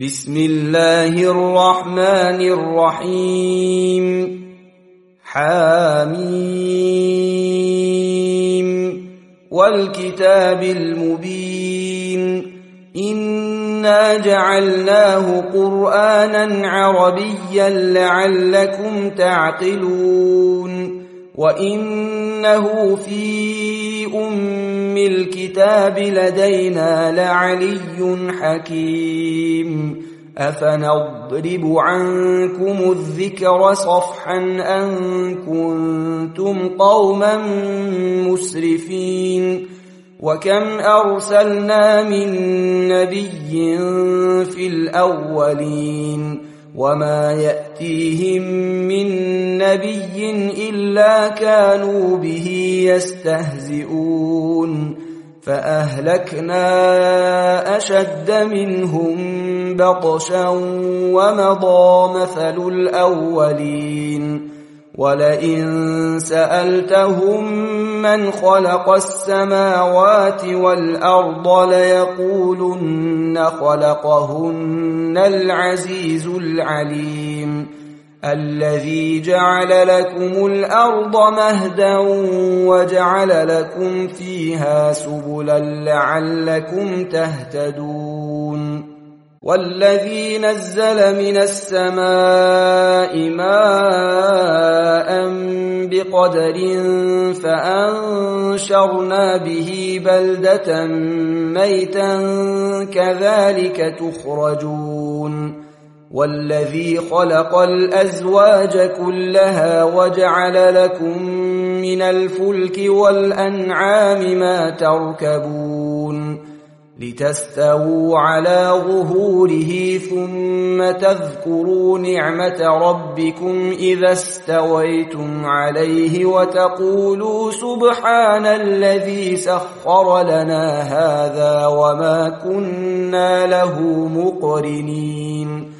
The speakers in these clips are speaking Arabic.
بسم الله الرحمن الرحيم. حاميم والكتاب المبين. إنا جعلناه قرآنا عربيا لعلكم تعقلون. وإنه في أم الكتاب لدينا لعلي حكيم. أفنضرب عنكم الذكر صفحا أن كنتم قوما مسرفين. وكم أرسلنا من نبي في الأولين وما يأتيهم من نبي إلا كانوا به يستهزئون. فأهلكنا أشد منهم بطشا ومضى مثل الأولين. ولئن سألتهم من خلق السماوات والأرض ليقولن خلقهن العزيز العليم. الذي جعل لكم الأرض مهدا وجعل لكم فيها سبلا لعلكم تهتدون. والذي نزل من السماء ماء بقدر فأنشرنا به بلدة ميتا كذلك تخرجون. والذي خلق الأزواج كلها وجعل لكم من الفلك والأنعام ما تركبون لتستووا على ظهوره ثم تذكروا نعمة ربكم إذا استويتم عليه وتقولوا سبحان الذي سخر لنا هذا وما كنا له مقرنين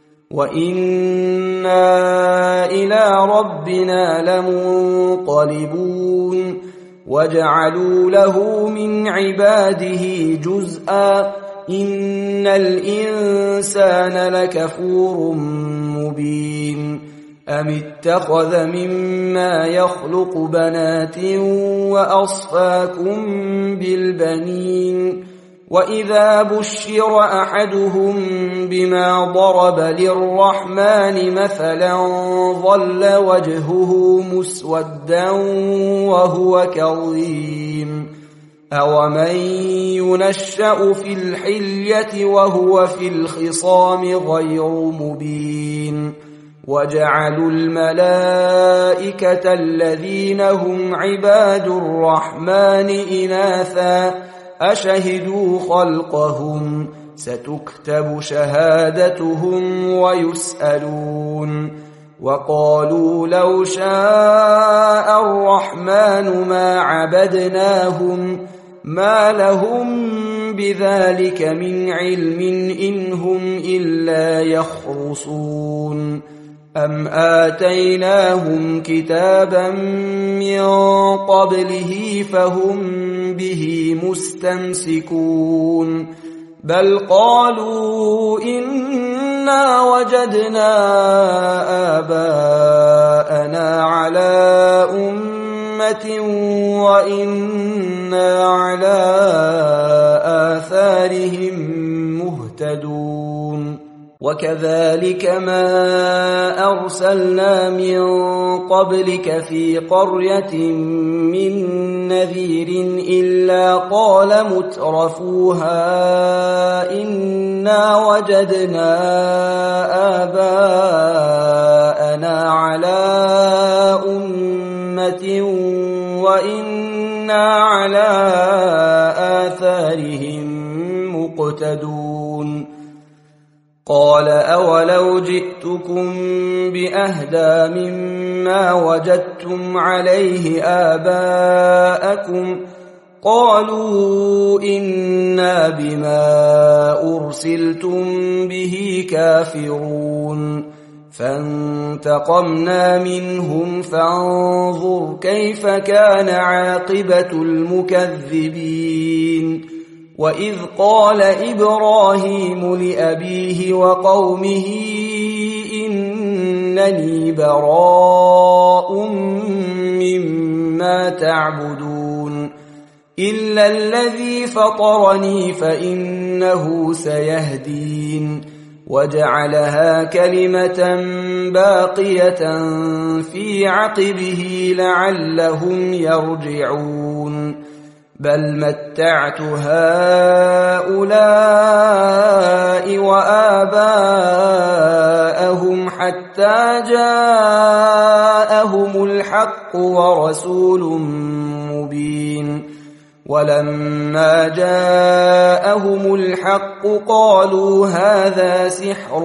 وإنا إلى ربنا لمنقلبون. وجعلوا له من عباده جزءا إن الإنسان لكفور مبين. أم اتخذ مما يخلق بنات وأصفاكم بالبنين. وإذا بشر أحدهم بما ضرب للرحمن مثلا ظل وجهه مسودا وهو كظيم. أومن ينشأ في الحلية وهو في الخصام غير مبين. وجعلوا الملائكة الذين هم عباد الرحمن إناثا أشهدوا خلقهم ستكتب شهادتهم ويسألون. وقالوا لو شاء الرحمن ما عبدناهم ما لهم بذلك من علم إن هم إلا يخرصون. أم آتيناهم كتابا من قبله فهم به مستمسكون. بل قالوا إنا وجدنا آباءنا على أمة وإنا على آثارهم مهتدون. وكذلك ما أرسلنا من قبلك في قرية من نذير إلا قال مترفوها إنا وجدنا آباءنا على أمة وإنا على آثارهم مقتدون. قال أولو جئتكم بأهدى مما وجدتم عليه آباءكم قالوا إنا بما أرسلتم به كافرون. فانتقمنا منهم فانظر كيف كان عاقبة المكذبين. وإذ قال إبراهيم لأبيه وقومه إنني براء مما تعبدون إلا الذي فطرني فإنه سيهدين وجعلها كلمة باقية في عقبه لعلهم يرجعون بل متعت هؤلاء وآباءهم حتى جاءهم الحق ورسول مبين ولما جاءهم الحق قالوا هذا سحر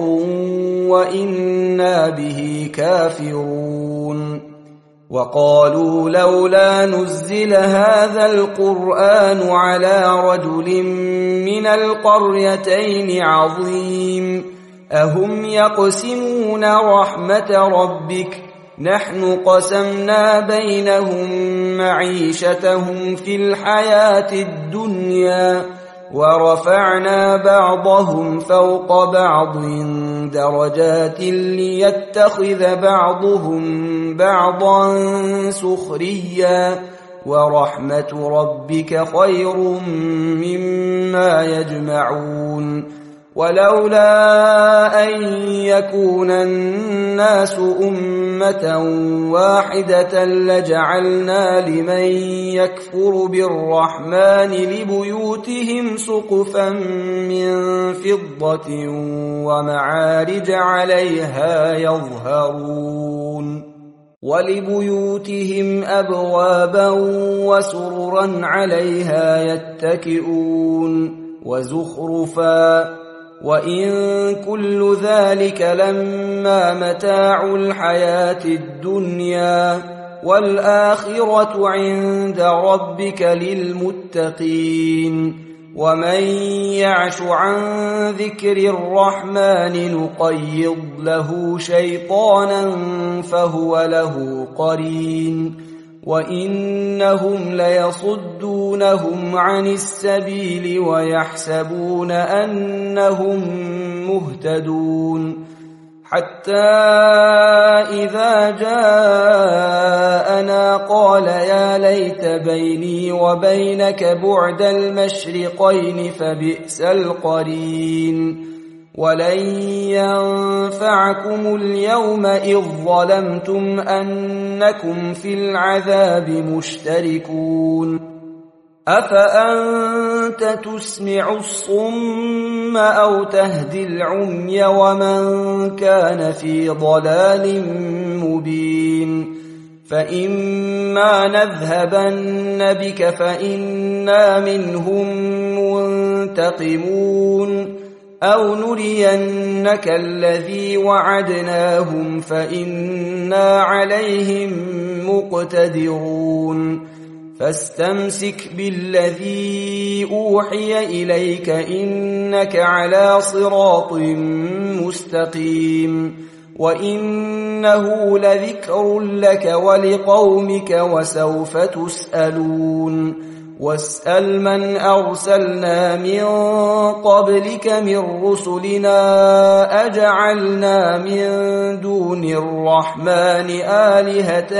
وإنا به كافرون وقالوا لولا نزل هذا القرآن على رجل من القريتين عظيم أهم يقسمون رحمة ربك نحن قسمنا بينهم معيشتهم في الحياة الدنيا ورفعنا بعضهم فوق بعض درجات ليتخذ بعضهم بعضا سخريا ورحمة ربك خير مما يجمعون ولولا أن يكون الناس أمة واحدة لجعلنا لمن يكفر بالرحمن لبيوتهم سقفا من فضة ومعارج عليها يظهرون ولبيوتهم أبوابا وسررا عليها يتكئون وزخرفا وإن كل ذلك لما متاع الحياة الدنيا والآخرة عند ربك للمتقين ومن يعش عن ذكر الرحمن نقيض له شيطانا فهو له قرين وإنهم ليصدونهم عن السبيل ويحسبون أنهم مهتدون حتى إذا جاءنا قال يا ليت بيني وبينك بعد المشرقين فبئس القرين ولن ينفعكم اليوم إذ ظلمتم أنكم في العذاب مشتركون أفأنت تسمع الصم أو تهدي العمي ومن كان في ضلال مبين فإما نذهبن بك فإنا منهم منتقمون أو نرينك الذي وعدناهم فإنا عليهم مقتدرون فاستمسك بالذي أوحي إليك إنك على صراط مستقيم وإنه لذكر لك ولقومك وسوف تسألون واسأل من أرسلنا من قبلك من رسلنا أجعلنا من دون الرحمن آلهة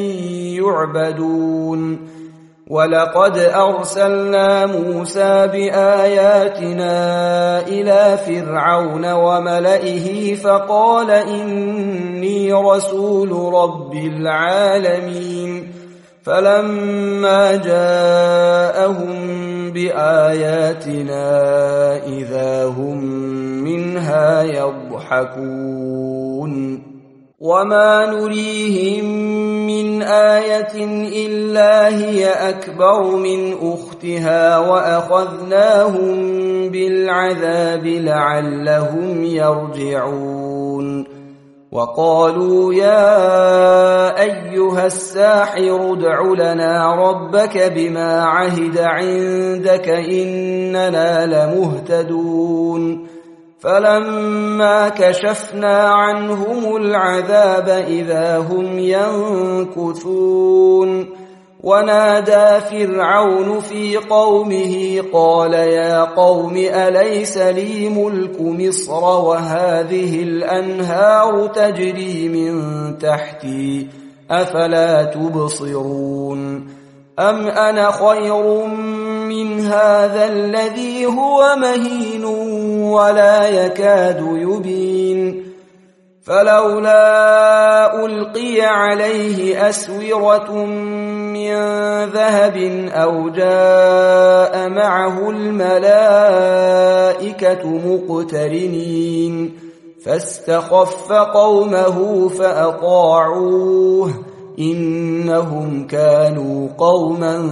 يعبدون ولقد أرسلنا موسى بآياتنا إلى فرعون وملئه فقال إني رسول رب العالمين فلما جاءهم بآياتنا إذا هم منها يضحكون وما نريهم من آية إلا هي أكبر من أختها وأخذناهم بالعذاب لعلهم يرجعون وقالوا يا أيها الساحر ادع لنا ربك بما عهد عندك إننا لمهتدون فلما كشفنا عنهم العذاب إذا هم ينكثون ونادى فرعون في قومه قال يا قوم أليس لي ملك مصر وهذه الأنهار تجري من تحتي أفلا تبصرون أم أنا خير من هذا الذي هو مهين ولا يكاد يبين فلولا ألقي عليه أسورة من ذهب أو جاء معه الملائكة مقترنين فاستخف قومه فأطاعوه إنهم كانوا قوما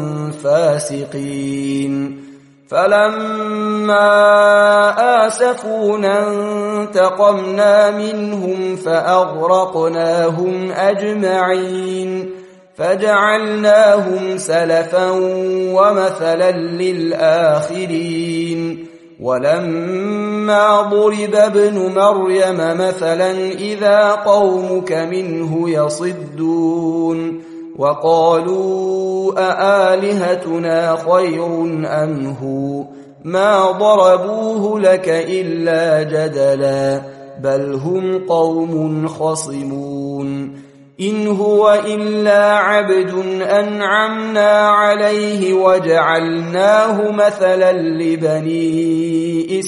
فاسقين فلما آسفونا انتقمنا منهم فأغرقناهم أجمعين فجعلناهم سلفا ومثلا للآخرين ولما ضرب ابن مريم مثلا إذا قومك منه يصدون وقالوا أآلهتنا خير أم هو ما ضربوه لك إلا جدلا بل هم قوم خصمون إن هو إلا عبد أنعمنا عليه وجعلناه مثلا لبني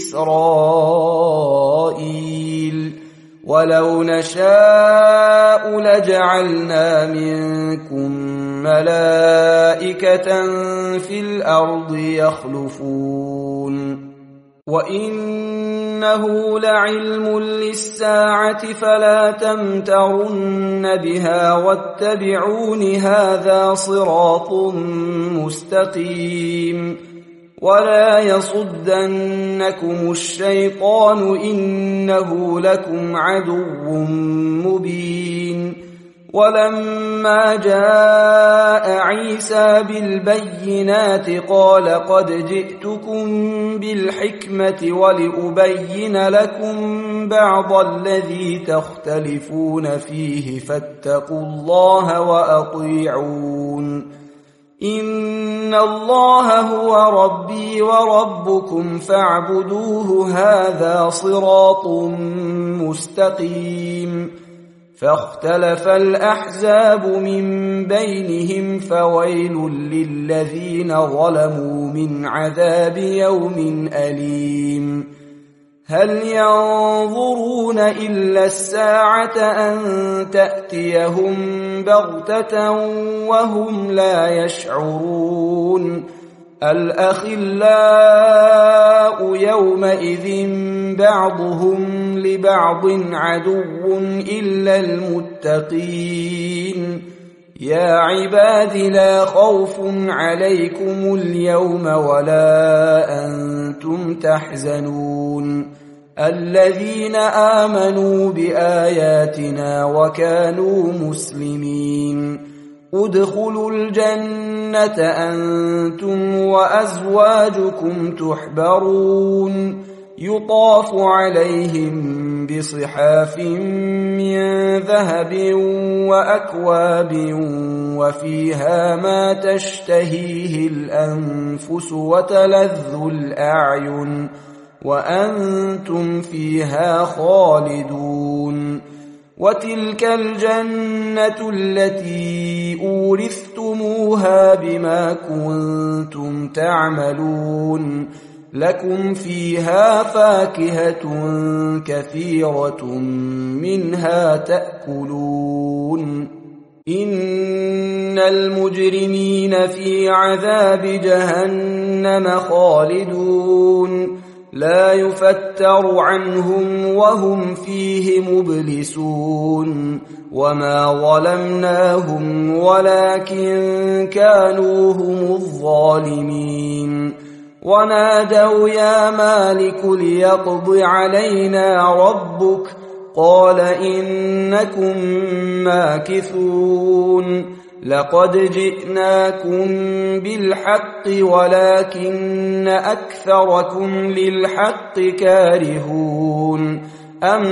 إسرائيل ولو نشاء لجعلنا منكم ملائكة في الأرض يخلفون وإنه لعلم للساعة فلا تمترن بها واتبعون هذا صراط مستقيم ولا يصدنكم الشيطان إنه لكم عدو مبين ولما جاء عيسى بالبينات قال قد جئتكم بالحكمة ولأبين لكم بعض الذي تختلفون فيه فاتقوا الله وأطيعون إن الله هو ربي وربكم فاعبدوه هذا صراط مستقيم فاختلف الأحزاب من بينهم فويل للذين ظلموا من عذاب يوم أليم هل ينظرون إلا الساعة أن تأتيهم بغتة وهم لا يشعرون الأخلاء يومئذ بعضهم لبعض عدو إلا المتقين يا عباد لا خوف عليكم اليوم ولا أنتم تحزنون الذين آمنوا بآياتنا وكانوا مسلمين ادخلوا الجنة أنتم وأزواجكم تحبرون يطاف عليهم بصحاف من ذهب وأكواب وفيها ما تشتهيه الأنفس وتلذ الأعين وأنتم فيها خالدون وتلك الجنة التي أورثتموها بما كنتم تعملون لكم فيها فاكهة كثيرة منها تأكلون إن المجرمين في عذاب جهنم خالدون لا يفتر عنهم وهم فيه مبلسون وما ظلمناهم ولكن كانوا هم الظالمين ونادوا يا مالك ليقض علينا ربك قال إنكم ماكثون لقد جئناكم بالحق ولكن أكثركم للحق كارهون أم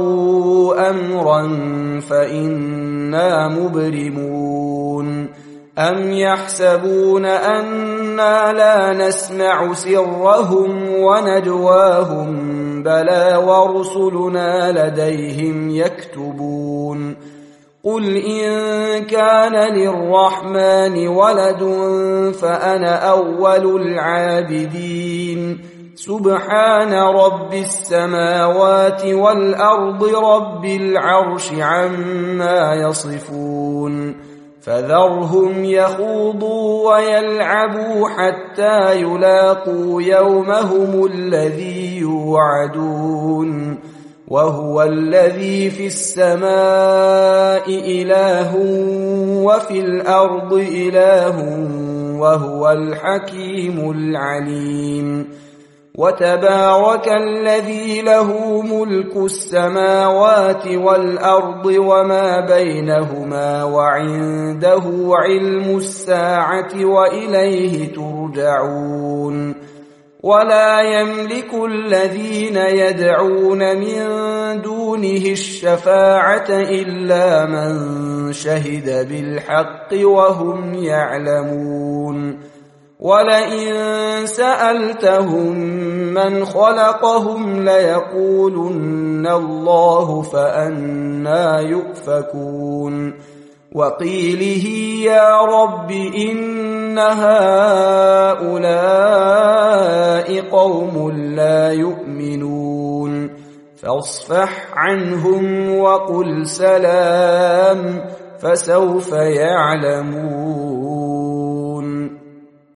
أبرموا أمرا فإنا مبرمون أم يحسبون أنا لا نسمع سرهم ونجواهم بلى ورسلنا لديهم يكتبون قل إن كان للرحمن ولد فأنا أول العابدين سبحان رب السماوات والأرض رب العرش عما يصفون فذرهم يخوضوا ويلعبوا حتى يلاقوا يومهم الذي يوعدون وهو الذي في السماء إله وفي الأرض إله وهو الحكيم العليم وتبارك الذي له ملك السماوات والأرض وما بينهما وعنده علم الساعة وإليه ترجعون ولا يملك الذين يدعون من دونه الشفاعة إلا من شهد بالحق وهم يعلمون ولئن سألتهم من خلقهم ليقولن الله فأنى يؤفكون وقيله يا رب إن هؤلاء قوم لا يؤمنون فاصفح عنهم وقل سلام فسوف يعلمون